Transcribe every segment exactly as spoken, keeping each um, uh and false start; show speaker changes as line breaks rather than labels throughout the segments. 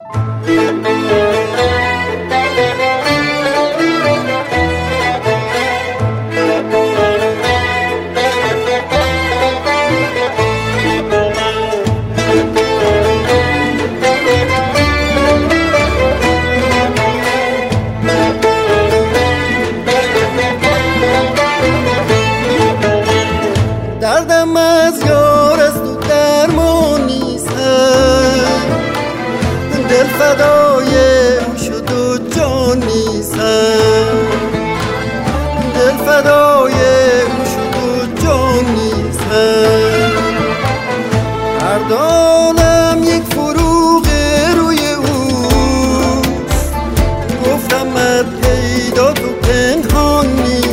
دردم از یار است و درمان نیستم، دل فدای او شد و جان نیستم، دل فدای او شد و جان نیستم. هر دانم یک فروغ روی اوست، گفتمت پیدا تو پنهان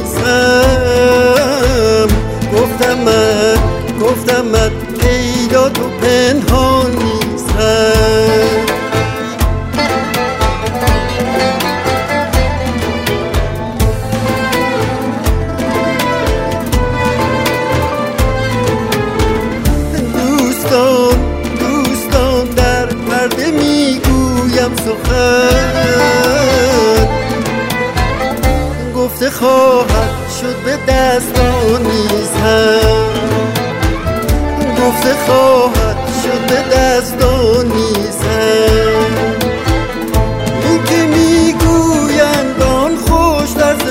نیستم، گفتمت گفتمت پیدا تو پنهان نیستم. دوستان دوستان در پرده میگویم سخن، گفته خواهد شد به دستان نیستم، گفته خواهد شد به دستان نیستم. این که میگویند آن خوش طرز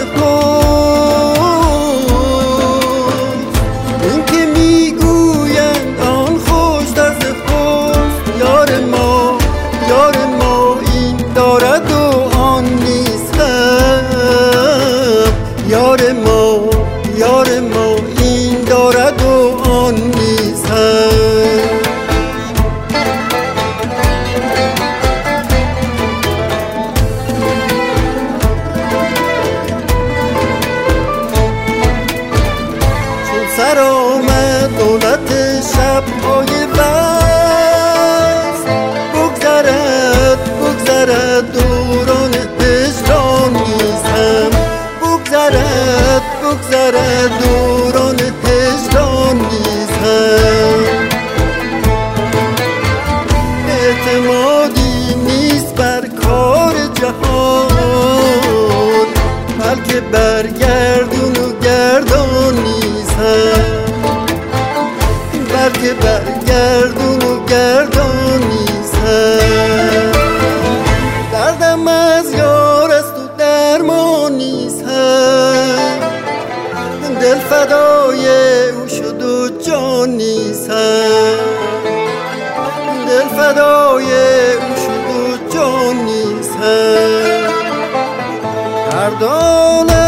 پست، این که میگویند آن خوش طرز پست، یار ما یار ما این دارد و آن نیستم، یار ما یار ما این دارد و آن نیستم. چون سر آمد دولت شب‌های وصل، بگذرد بگذرد دوران هجران نیستم، بگذرد بگذرد دوران هجران نیستم. اعتمادی نیست بر کار جهان، بلکه برگردون و گردان نیستم، بلکه برگردون و گردان نیستم. دردم از یار است و درمان نیستم، دل فدای او شد و جان نیستم، دل فدای او شد و جان نیستم. هر دانه